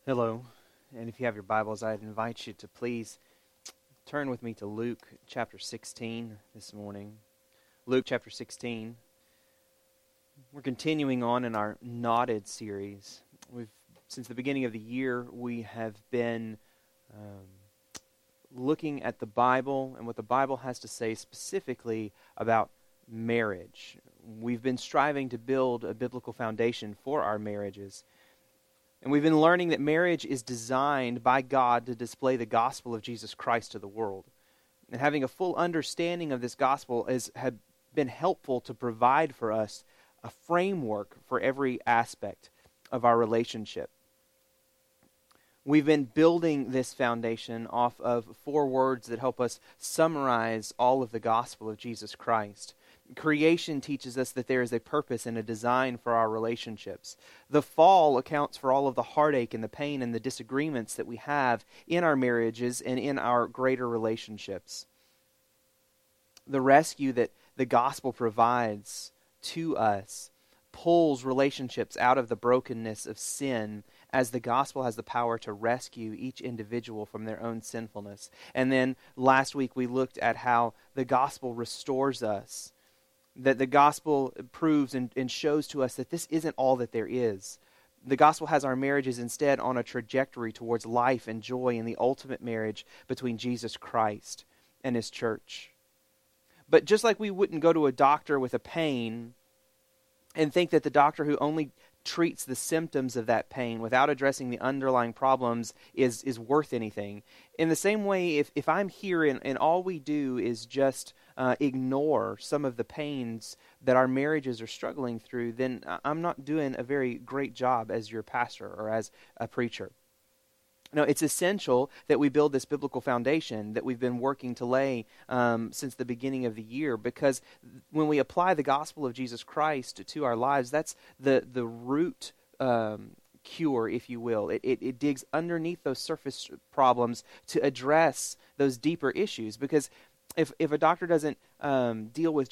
Hello, and if you have your Bibles, I'd invite you to please turn with me to Luke chapter 16 this morning. Luke chapter 16. We're continuing on in our Knotted series. Since the beginning of the year, we have been looking at the Bible and what the Bible has to say specifically about marriage. We've been striving to build a biblical foundation for our marriages. And we've been learning that marriage is designed by God to display the gospel of Jesus Christ to the world. And having a full understanding of this gospel has been helpful to provide for us a framework for every aspect of our relationship. We've been building this foundation off of 4 words that help us summarize all of the gospel of Jesus Christ. Creation teaches us that there is a purpose and a design for our relationships. The fall accounts for all of the heartache and the pain and the disagreements that we have in our marriages and in our greater relationships. The rescue that the gospel provides to us pulls relationships out of the brokenness of sin, as the gospel has the power to rescue each individual from their own sinfulness. And then last week we looked at how the gospel restores us. That the gospel proves and shows to us that this isn't all that there is. The gospel has our marriages instead on a trajectory towards life and joy in the ultimate marriage between Jesus Christ and His church. But just like we wouldn't go to a doctor with a pain and think that the doctor who only treats the symptoms of that pain without addressing the underlying problems is worth anything. In the same way, if I'm here and all we do is just ignore some of the pains that our marriages are struggling through, then I'm not doing a very great job as your pastor or as a preacher. No, it's essential that we build this biblical foundation that we've been working to lay since the beginning of the year, because when we apply the gospel of Jesus Christ to our lives, that's the root cure, if you will. It digs underneath those surface problems to address those deeper issues, because if a doctor doesn't deal with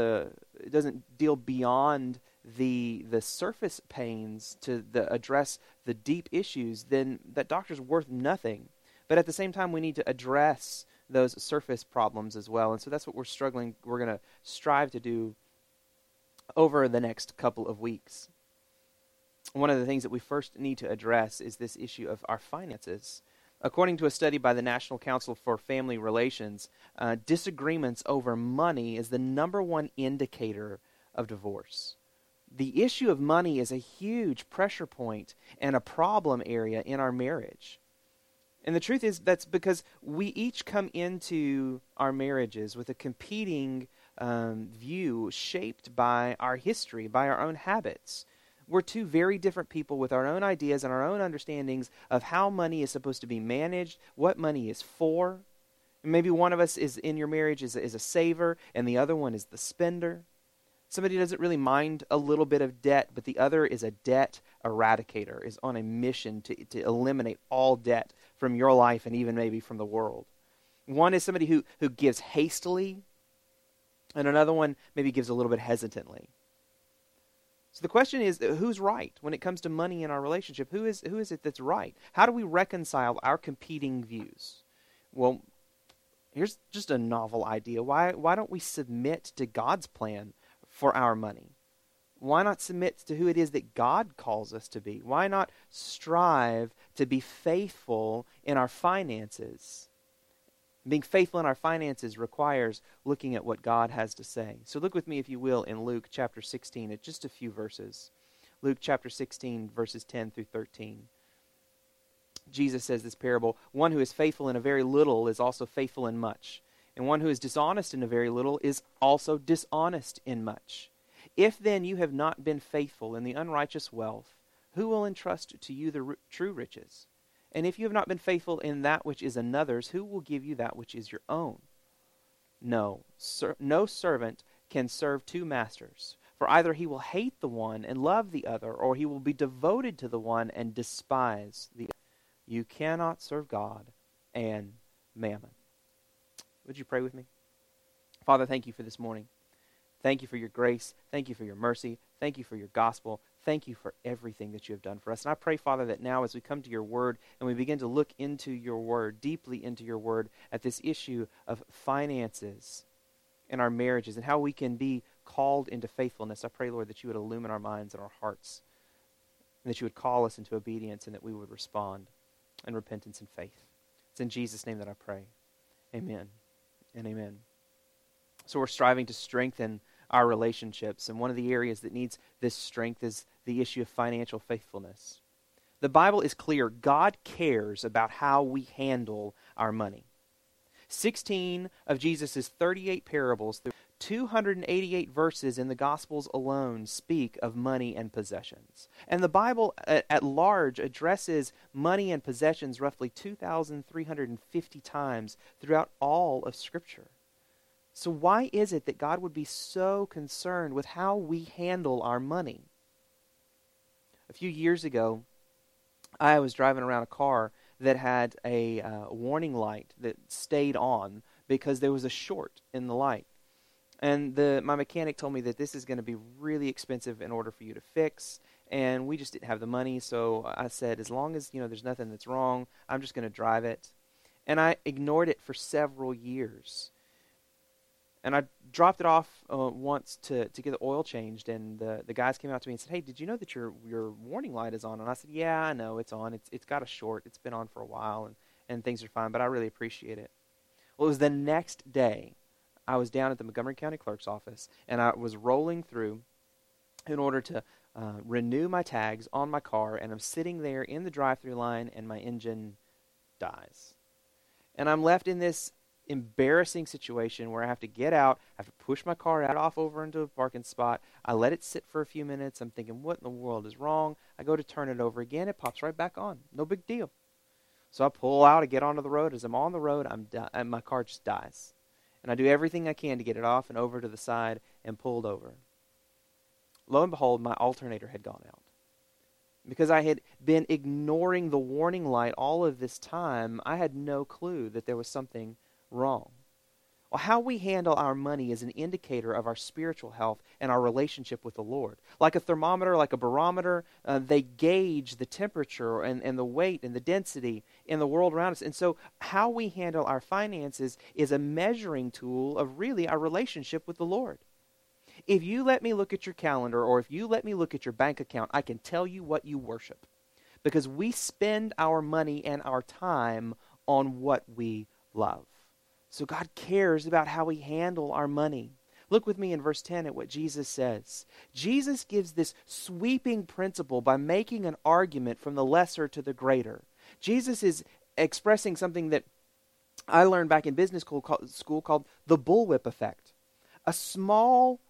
doesn't deal beyond the surface pains to address the deep issues, then that doctor's worth nothing. But at the same time, we need to address those surface problems as well. And so that's what we're going to strive to do over the next couple of weeks. One of the things that we first need to address is this issue of our finances. According to a study by the National Council for Family Relations, disagreements over money is the number one indicator of divorce. The issue of money is a huge pressure point and a problem area in our marriage. And the truth is that's because we each come into our marriages with a competing view shaped by our history, by our own habits. We're 2 very different people with our own ideas and our own understandings of how money is supposed to be managed, what money is for. Maybe one of us is in your marriage is a saver and the other one is the spender. Somebody doesn't really mind a little bit of debt, but the other is a debt eradicator, is on a mission to eliminate all debt from your life and even maybe from the world. One is somebody who gives hastily, and another one maybe gives a little bit hesitantly. So the question is, who's right when it comes to money in our relationship? Who is it that's right? How do we reconcile our competing views? Well, here's just a novel idea. Why don't we submit to God's plan for our money? Why not submit to who it is that God calls us to be? Why not strive to be faithful in our finances? Being faithful in our finances requires looking at what God has to say. So look with me, if you will, in Luke chapter 16 at just a few verses. Luke chapter 16, verses 10 through 13. Jesus says this parable: "One who is faithful in a very little is also faithful in much. And one who is dishonest in a very little is also dishonest in much. If then you have not been faithful in the unrighteous wealth, who will entrust to you the true riches? And if you have not been faithful in that which is another's, who will give you that which is your own? No servant can serve 2 masters, for either he will hate the one and love the other, or he will be devoted to the one and despise the other. You cannot serve God and mammon." Would you pray with me? Father, thank you for this morning. Thank you for your grace. Thank you for your mercy. Thank you for your gospel. Thank you for everything that you have done for us. And I pray, Father, that now as we come to your word and we begin to look into your word, deeply into your word, at this issue of finances in our marriages and how we can be called into faithfulness, I pray, Lord, that you would illumine our minds and our hearts, and that you would call us into obedience, and that we would respond in repentance and faith. It's in Jesus' name that I pray. Amen and amen. So we're striving to strengthen our relationships, and one of the areas that needs this strength is the issue of financial faithfulness. The Bible is clear. God cares about how we handle our money. 16 of Jesus' 38 parables, through 288 verses in the Gospels alone, speak of money and possessions. And the Bible at large addresses money and possessions roughly 2,350 times throughout all of Scripture. So why is it that God would be so concerned with how we handle our money? A few years ago, I was driving around a car that had a warning light that stayed on because there was a short in the light. And my mechanic told me that this is going to be really expensive in order for you to fix, and we just didn't have the money, so I said, as long as there's nothing that's wrong, I'm just going to drive it. And I ignored it for several years. And I dropped it off once to get the oil changed, and the guys came out to me and said, "Hey, did you know that your warning light is on?" And I said, "Yeah, I know it's on. It's got a short. It's been on for a while, and things are fine, but I really appreciate it." Well, it was the next day. I was down at the Montgomery County Clerk's office, and I was rolling through in order to renew my tags on my car, and I'm sitting there in the drive-thru line, and my engine dies. And I'm left in this embarrassing situation where I have to get out, I have to push my car out off over into a parking spot. I let it sit for a few minutes. I'm thinking, what in the world is wrong? I go to turn it over again. It pops right back on. No big deal. So I pull out, I get onto the road. As I'm on the road, and my car just dies. And I do everything I can to get it off and over to the side and pulled over. Lo and behold, my alternator had gone out. Because I had been ignoring the warning light all of this time, I had no clue that there was something wrong. Well, how we handle our money is an indicator of our spiritual health and our relationship with the Lord. Like a thermometer, like a barometer, they gauge the temperature and the weight and the density in the world around us. And so how we handle our finances is a measuring tool of really our relationship with the Lord. If you let me look at your calendar, or if you let me look at your bank account, I can tell you what you worship. Because we spend our money and our time on what we love. So God cares about how we handle our money. Look with me in verse 10 at what Jesus says. Jesus gives this sweeping principle by making an argument from the lesser to the greater. Jesus is expressing something that I learned back in business school called the bullwhip effect. A small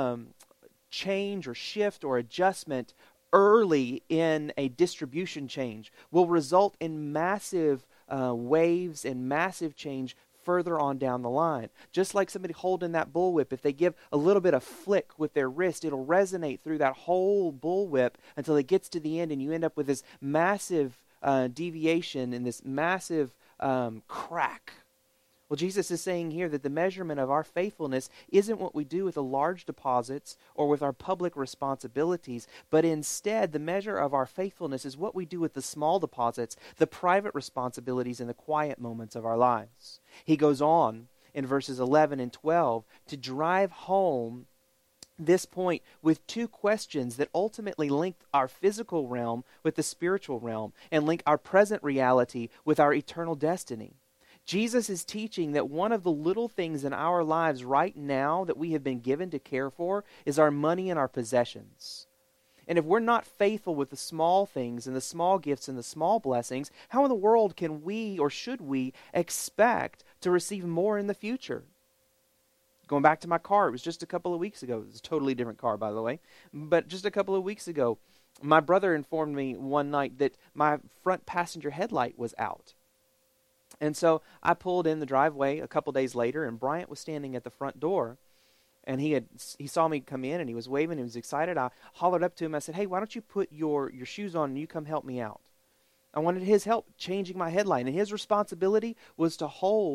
change or shift or adjustment early in a distribution change will result in massive waves and massive change further on down the line. Just like somebody holding that bullwhip, if they give a little bit of flick with their wrist, it'll resonate through that whole bullwhip until it gets to the end, and you end up with this massive deviation and this massive crack. Well, Jesus is saying here that the measurement of our faithfulness isn't what we do with the large deposits or with our public responsibilities, but instead the measure of our faithfulness is what we do with the small deposits, the private responsibilities, and the quiet moments of our lives. He goes on in verses 11 and 12 to drive home this point with two questions that ultimately link our physical realm with the spiritual realm and link our present reality with our eternal destiny. Jesus is teaching that one of the little things in our lives right now that we have been given to care for is our money and our possessions. And if we're not faithful with the small things and the small gifts and the small blessings, how in the world can we or should we expect to receive more in the future? Going back to my car, it was just a couple of weeks ago. It was a totally different car, by the way. But just a couple of weeks ago, my brother informed me one night that my front passenger headlight was out. And so I pulled in the driveway a couple days later, and Bryant was standing at the front door, and he saw me come in, and he was waving, he was excited. I hollered up to him, I said, "Hey, why don't you put your shoes on and you come help me out?" I wanted his help changing my headlight, and his responsibility was to hold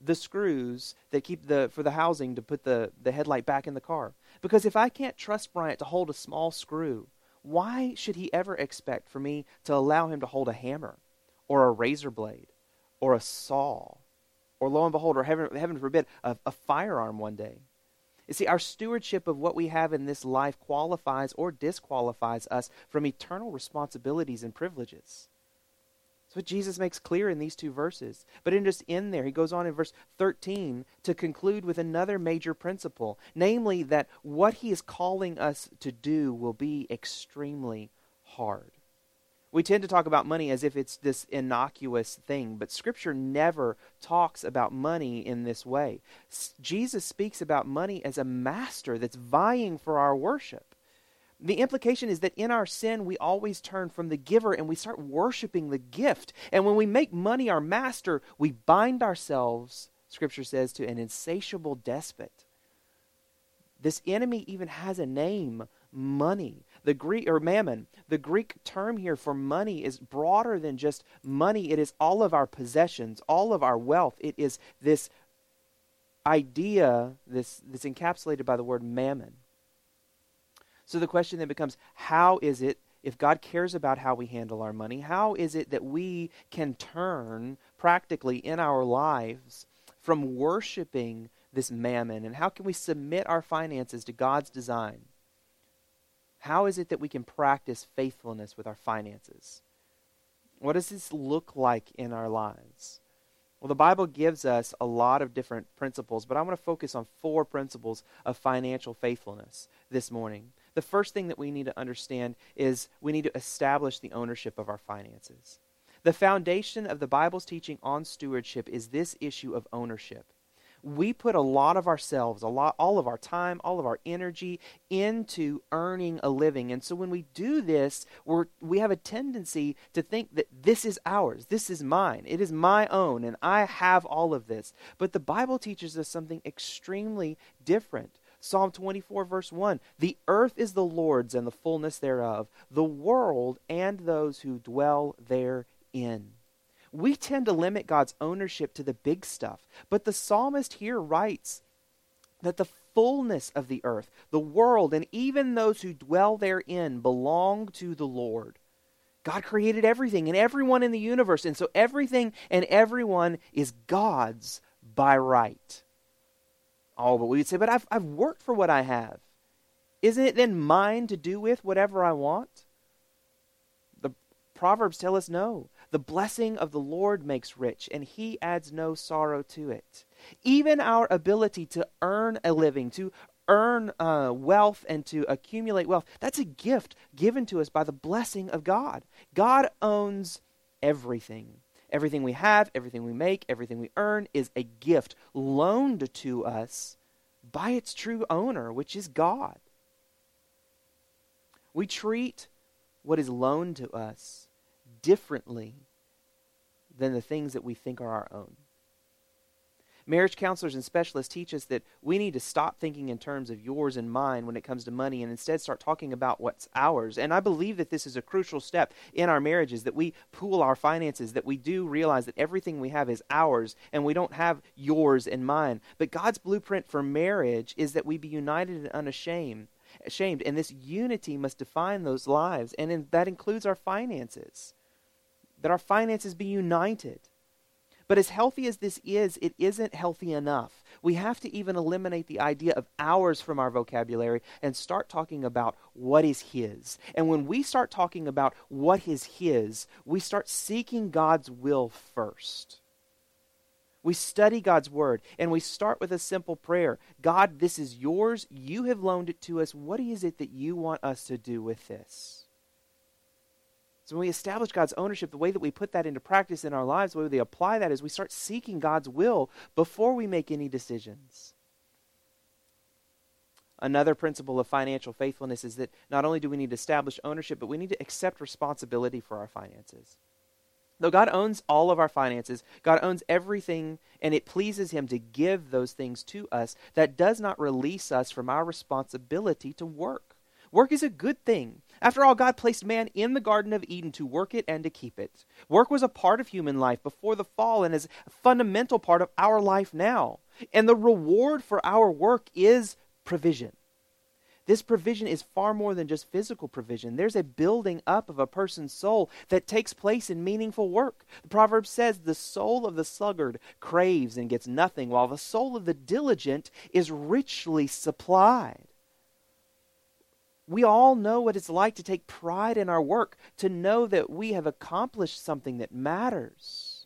the screws that keep for the housing to put the headlight back in the car. Because if I can't trust Bryant to hold a small screw, why should he ever expect for me to allow him to hold a hammer or a razor blade or a saw or, lo and behold, or heaven forbid, a firearm one day? You see, our stewardship of what we have in this life qualifies or disqualifies us from eternal responsibilities and privileges. That's what Jesus makes clear in these two verses. But in there, he goes on in verse 13 to conclude with another major principle, namely that what he is calling us to do will be extremely hard. We tend to talk about money as if it's this innocuous thing, but Scripture never talks about money in this way. Jesus speaks about money as a master that's vying for our worship. The implication is that in our sin, we always turn from the giver and we start worshiping the gift. And when we make money our master, we bind ourselves, Scripture says, to an insatiable despot. This enemy even has a name, money. The Greek, or mammon, the Greek term here for money is broader than just money. It is all of our possessions, all of our wealth. It is this idea, this encapsulated by the word mammon. So the question then becomes, how is it, if God cares about how we handle our money, how is it that we can turn practically in our lives from worshiping this mammon? And how can we submit our finances to God's design? How is it that we can practice faithfulness with our finances? What does this look like in our lives? Well, the Bible gives us a lot of different principles, but I want to focus on 4 principles of financial faithfulness this morning. The first thing that we need to understand is we need to establish the ownership of our finances. The foundation of the Bible's teaching on stewardship is this issue of ownership. We put a lot of ourselves, all of our time, all of our energy into earning a living. And so when we do this, we have a tendency to think that this is ours, this is mine, it is my own, and I have all of this. But the Bible teaches us something extremely different. Psalm 24, verse 1, "The earth is the Lord's and the fullness thereof, the world and those who dwell therein." We tend to limit God's ownership to the big stuff, but the psalmist here writes that the fullness of the earth, the world, and even those who dwell therein belong to the Lord. God created everything and everyone in the universe, and so everything and everyone is God's by right. Oh, but we would say, but I've worked for what I have. Isn't it then mine to do with whatever I want? The Proverbs tell us no. The blessing of the Lord makes rich, and he adds no sorrow to it. Even our ability to earn a living, to earn wealth and to accumulate wealth, that's a gift given to us by the blessing of God. God owns everything. Everything we have, everything we make, everything we earn is a gift loaned to us by its true owner, which is God. We treat what is loaned to us differently than the things that we think are our own. Marriage counselors and specialists teach us that we need to stop thinking in terms of yours and mine when it comes to money and instead start talking about what's ours. And I believe that this is a crucial step in our marriages, that we pool our finances, that we do realize that everything we have is ours and we don't have yours and mine. But God's blueprint for marriage is that we be united and unashamed. And this unity must define those lives, and that includes our finances. That our finances be united. But as healthy as this is, it isn't healthy enough. We have to even eliminate the idea of ours from our vocabulary and start talking about what is his. And when we start talking about what is his, we start seeking God's will first. We study God's word, and we start with a simple prayer. God, this is yours. You have loaned it to us. What is it that you want us to do with this? So when we establish God's ownership, the way that we put that into practice in our lives, the way we apply that is we start seeking God's will before we make any decisions. Another principle of financial faithfulness is that not only do we need to establish ownership, but we need to accept responsibility for our finances. Though God owns all of our finances, God owns everything, and it pleases him to give those things to us, that does not release us from our responsibility to work. Work is a good thing. After all, God placed man in the Garden of Eden to work it and to keep it. Work was a part of human life before the fall and is a fundamental part of our life now. And the reward for our work is provision. This provision is far more than just physical provision. There's a building up of a person's soul that takes place in meaningful work. The proverb says, the soul of the sluggard craves and gets nothing, while the soul of the diligent is richly supplied. We all know what it's like to take pride in our work, to know that we have accomplished something that matters.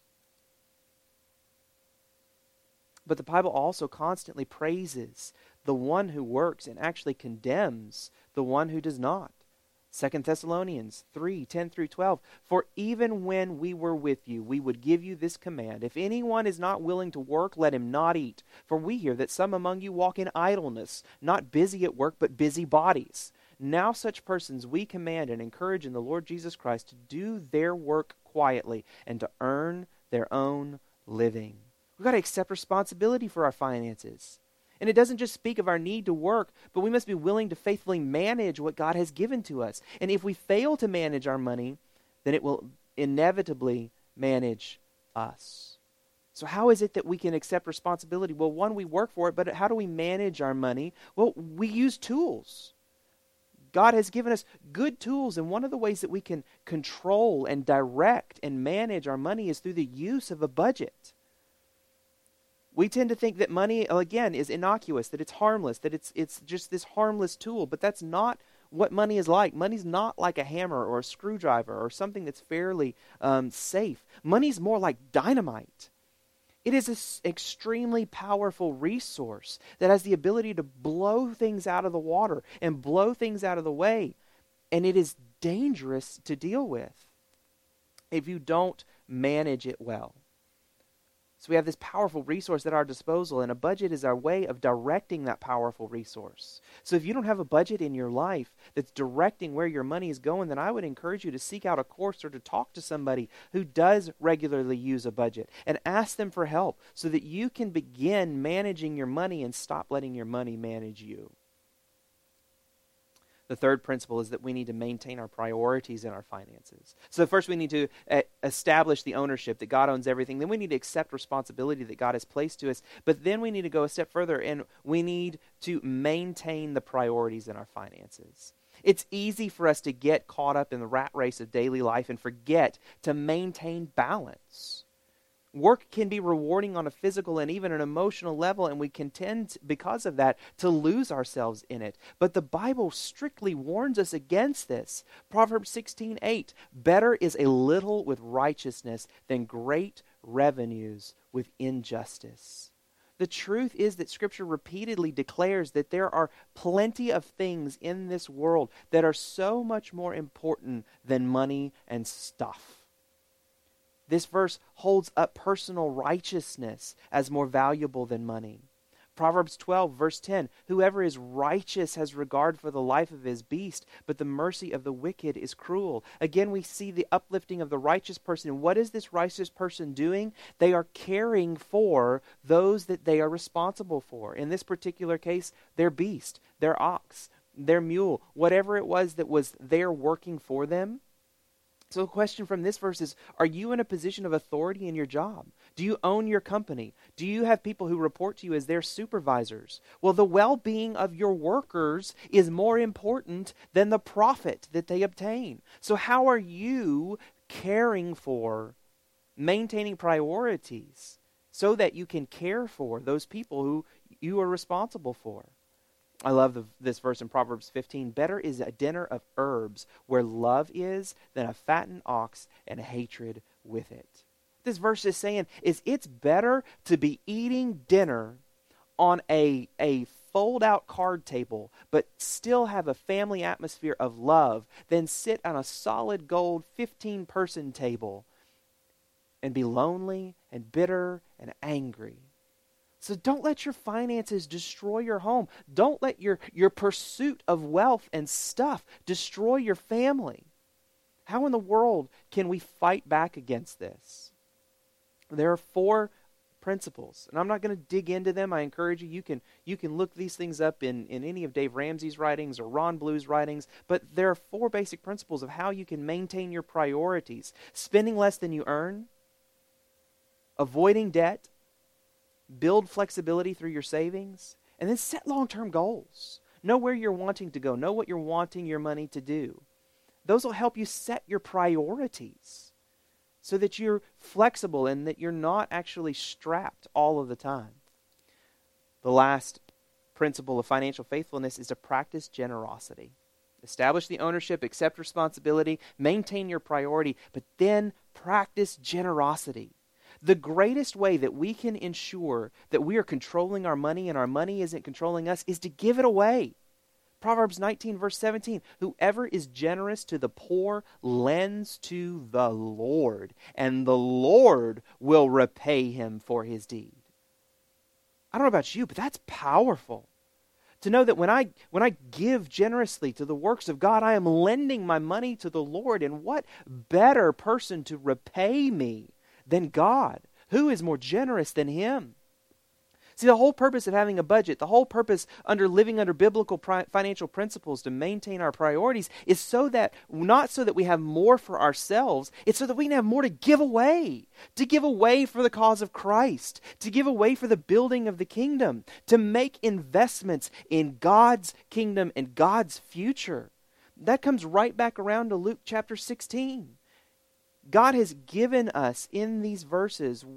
But the Bible also constantly praises the one who works and actually condemns the one who does not. 2 Thessalonians 3:10 through 12. For even when we were with you, we would give you this command. If anyone is not willing to work, let him not eat. For we hear that some among you walk in idleness, not busy at work, but busy bodies. Now such persons we command and encourage in the Lord Jesus Christ to do their work quietly and to earn their own living. We've got to accept responsibility for our finances. And it doesn't just speak of our need to work, but we must be willing to faithfully manage what God has given to us. And if we fail to manage our money, then it will inevitably manage us. So how is it that we can accept responsibility? Well, one, we work for it, but how do we manage our money? Well, we use tools. God has given us good tools, and one of the ways that we can control and direct and manage our money is through the use of a budget. We tend to think that money, again, is innocuous, that it's harmless, that it's just this harmless tool, but that's not what money is like. Money's not like a hammer or a screwdriver or something that's fairly safe. Money's more like dynamite. It is an extremely powerful resource that has the ability to blow things out of the water and blow things out of the way, and it is dangerous to deal with if you don't manage it well. So we have this powerful resource at our disposal, and a budget is our way of directing that powerful resource. So if you don't have a budget in your life that's directing where your money is going, then I would encourage you to seek out a course or to talk to somebody who does regularly use a budget and ask them for help so that you can begin managing your money and stop letting your money manage you. The third principle is that we need to maintain our priorities in our finances. So first we need to establish the ownership that God owns everything. Then we need to accept responsibility that God has placed to us. But then we need to go a step further, and we need to maintain the priorities in our finances. It's easy for us to get caught up in the rat race of daily life and forget to maintain balance. Work can be rewarding on a physical and even an emotional level, and we can tend, because of that, to lose ourselves in it. But the Bible strictly warns us against this. Proverbs 16:8, better is a little with righteousness than great revenues with injustice. The truth is that Scripture repeatedly declares that there are plenty of things in this world that are so much more important than money and stuff. This verse holds up personal righteousness as more valuable than money. Proverbs 12, verse 10, whoever is righteous has regard for the life of his beast, but the mercy of the wicked is cruel. Again, we see the uplifting of the righteous person. What is this righteous person doing? They are caring for those that they are responsible for. In this particular case, their beast, their ox, their mule, whatever it was that was there working for them. So the question from this verse is, are you in a position of authority in your job? Do you own your company? Do you have people who report to you as their supervisors? Well, the well-being of your workers is more important than the profit that they obtain. So how are you caring for, maintaining priorities so that you can care for those people who you are responsible for? I love this verse in Proverbs 15. Better is a dinner of herbs where love is than a fattened ox and hatred with it. This verse is saying is it's better to be eating dinner on a fold-out card table but still have a family atmosphere of love than sit on a solid gold 15-person table and be lonely and bitter and angry. So don't let your finances destroy your home. Don't let your pursuit of wealth and stuff destroy your family. How in the world can we fight back against this? There are 4 principles. And I'm not going to dig into them. I encourage you, you can look these things up in any of Dave Ramsey's writings or Ron Blue's writings. But there are 4 basic principles of how you can maintain your priorities. Spending less than you earn, avoiding debt, build flexibility through your savings, and then set long-term goals. Know where you're wanting to go. Know what you're wanting your money to do. Those will help you set your priorities so that you're flexible and that you're not actually strapped all of the time. The last principle of financial faithfulness is to practice generosity. Establish the ownership, accept responsibility, maintain your priority, but then practice generosity. The greatest way that we can ensure that we are controlling our money and our money isn't controlling us is to give it away. Proverbs 19, verse 17, whoever is generous to the poor lends to the Lord, and the Lord will repay him for his deed. I don't know about you, but that's powerful. To know that when I give generously to the works of God, I am lending my money to the Lord, and what better person to repay me than God? Who is more generous than Him? See, the whole purpose of having a budget, the whole purpose living under biblical financial principles to maintain our priorities is not so that we have more for ourselves, it's so that we can have more to give away for the cause of Christ, to give away for the building of the kingdom, to make investments in God's kingdom and God's future. That comes right back around to Luke chapter 16. God has given us in these verses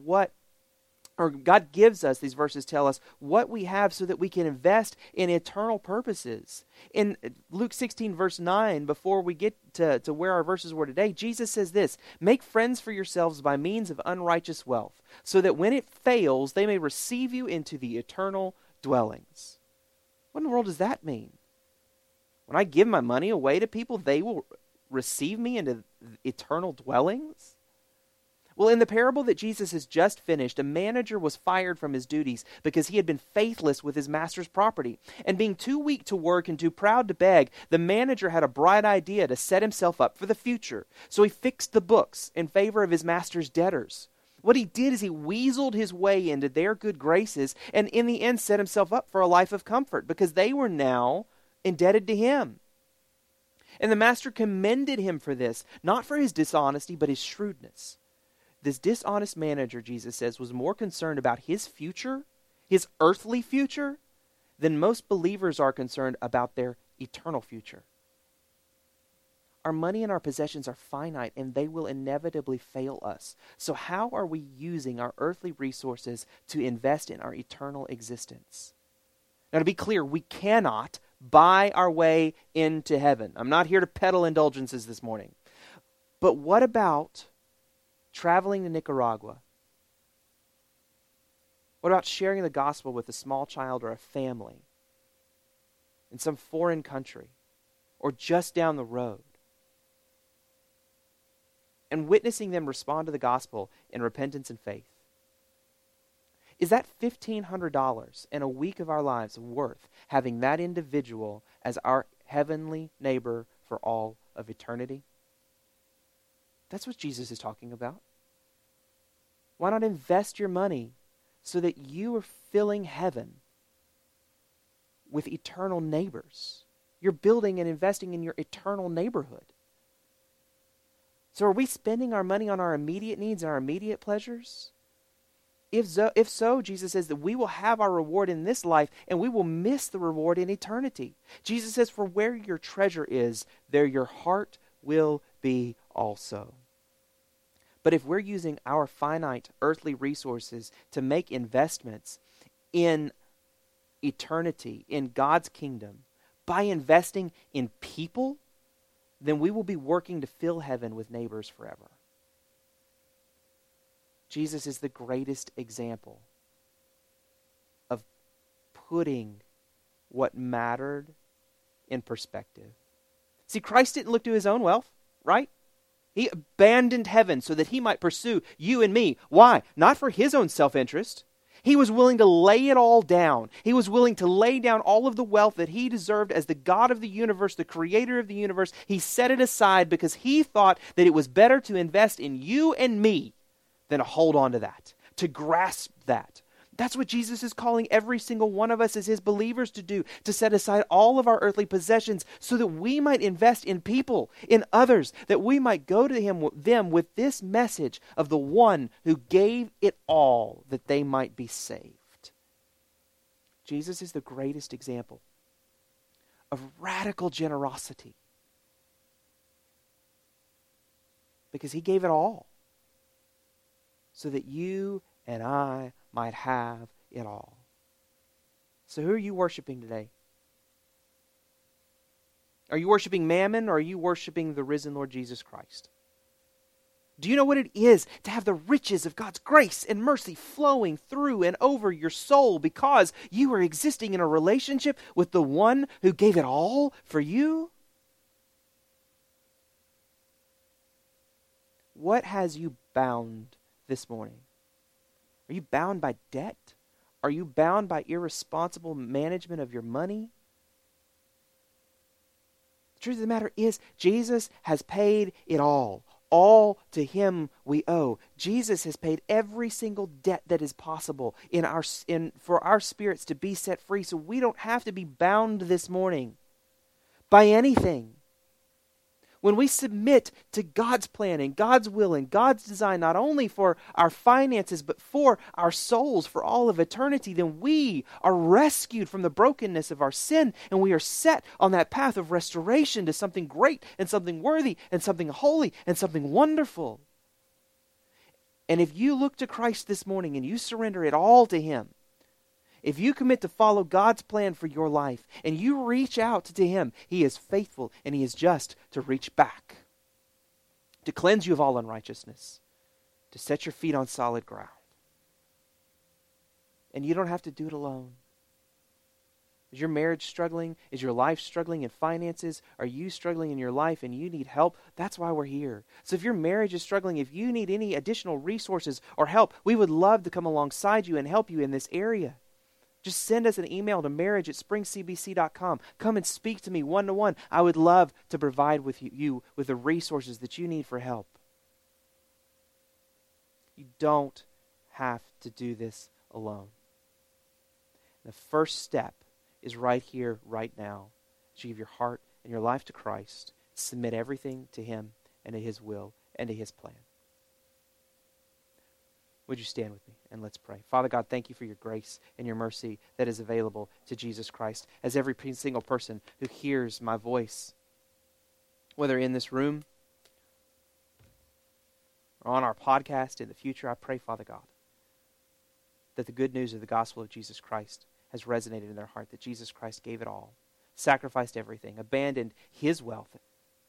God gives us, these verses tell us what we have so that we can invest in eternal purposes. In Luke 16 verse 9, before we get to where our verses were today, Jesus says this, "Make friends for yourselves by means of unrighteous wealth, so that when it fails, they may receive you into the eternal dwellings." What in the world does that mean? When I give my money away to people, they will receive me into eternal dwellings? Well, in the parable that Jesus has just finished, a manager was fired from his duties because he had been faithless with his master's property. And being too weak to work and too proud to beg, the manager had a bright idea to set himself up for the future. So he fixed the books in favor of his master's debtors. What he did is he weaseled his way into their good graces and in the end set himself up for a life of comfort because they were now indebted to him. And the master commended him for this, not for his dishonesty, but his shrewdness. This dishonest manager, Jesus says, was more concerned about his future, his earthly future, than most believers are concerned about their eternal future. Our money and our possessions are finite, and they will inevitably fail us. So how are we using our earthly resources to invest in our eternal existence? Now, to be clear, we cannot buy our way into heaven. I'm not here to peddle indulgences this morning. But what about traveling to Nicaragua? What about sharing the gospel with a small child or a family in some foreign country or just down the road? And witnessing them respond to the gospel in repentance and faith. Is that $1,500 in a week of our lives worth having that individual as our heavenly neighbor for all of eternity? That's what Jesus is talking about. Why not invest your money so that you are filling heaven with eternal neighbors? You're building and investing in your eternal neighborhood. So are we spending our money on our immediate needs and our immediate pleasures? If so, Jesus says that we will have our reward in this life and we will miss the reward in eternity. Jesus says, for where your treasure is, there your heart will be also. But if we're using our finite earthly resources to make investments in eternity, in God's kingdom, by investing in people, then we will be working to fill heaven with neighbors forever. Jesus is the greatest example of putting what mattered in perspective. See, Christ didn't look to his own wealth, right? He abandoned heaven so that he might pursue you and me. Why? Not for his own self-interest. He was willing to lay it all down. He was willing to lay down all of the wealth that he deserved as the God of the universe, the creator of the universe. He set it aside because he thought that it was better to invest in you and me than to hold on to that, to grasp that. That's what Jesus is calling every single one of us as his believers to do, to set aside all of our earthly possessions so that we might invest in people, in others, that we might go to them with this message of the one who gave it all that they might be saved. Jesus is the greatest example of radical generosity because he gave it all so that you and I might have it all. So who are you worshiping today? Are you worshiping mammon or are you worshiping the risen Lord Jesus Christ? Do you know what it is to have the riches of God's grace and mercy flowing through and over your soul because you are existing in a relationship with the one who gave it all for you? What has you bound this morning? Are you bound by debt? Are you bound by irresponsible management of your money? The truth of the matter is, Jesus has paid it all. All to him we owe. Jesus has paid every single debt that is possible for our spirits to be set free, so we don't have to be bound this morning by anything. When we submit to God's plan and God's will and God's design, not only for our finances, but for our souls, for all of eternity, then we are rescued from the brokenness of our sin, and we are set on that path of restoration to something great and something worthy and something holy and something wonderful. And if you look to Christ this morning and you surrender it all to him, if you commit to follow God's plan for your life and you reach out to him, he is faithful and he is just to reach back, to cleanse you of all unrighteousness, to set your feet on solid ground. And you don't have to do it alone. Is your marriage struggling? Is your life struggling in finances? Are you struggling in your life and you need help? That's why we're here. So if your marriage is struggling, if you need any additional resources or help, we would love to come alongside you and help you in this area. Just send us an email to marriage@springcbc.com. Come and speak to me one-to-one. I would love to provide with you with the resources that you need for help. You don't have to do this alone. The first step is right here, right now. As you give your heart and your life to Christ, submit everything to him and to his will and to his plan. Would you stand with me and let's pray. Father God, thank you for your grace and your mercy that is available to Jesus Christ. As every single person who hears my voice, whether in this room or on our podcast in the future, I pray, Father God, that the good news of the gospel of Jesus Christ has resonated in their heart, that Jesus Christ gave it all, sacrificed everything, abandoned his wealth,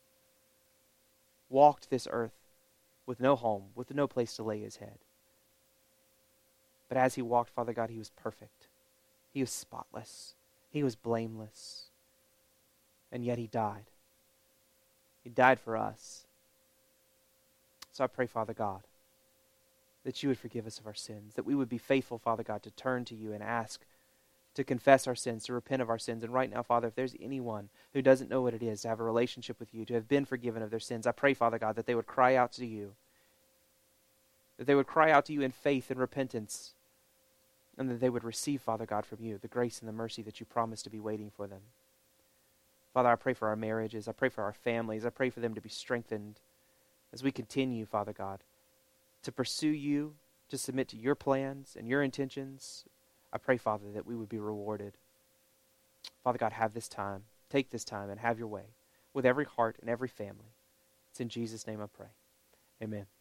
walked this earth with no home, with no place to lay his head. But as he walked, Father God, he was perfect. He was spotless. He was blameless. And yet he died. He died for us. So I pray, Father God, that you would forgive us of our sins, that we would be faithful, Father God, to turn to you and ask to confess our sins, to repent of our sins. And right now, Father, if there's anyone who doesn't know what it is to have a relationship with you, to have been forgiven of their sins, I pray, Father God, that they would cry out to you, that they would cry out to you in faith and repentance, and that they would receive, Father God, from you the grace and the mercy that you promised to be waiting for them. Father, I pray for our marriages. I pray for our families. I pray for them to be strengthened as we continue, Father God, to pursue you, to submit to your plans and your intentions. I pray, Father, that we would be rewarded. Father God, have this time. Take this time and have your way with every heart and every family. It's in Jesus' name I pray. Amen.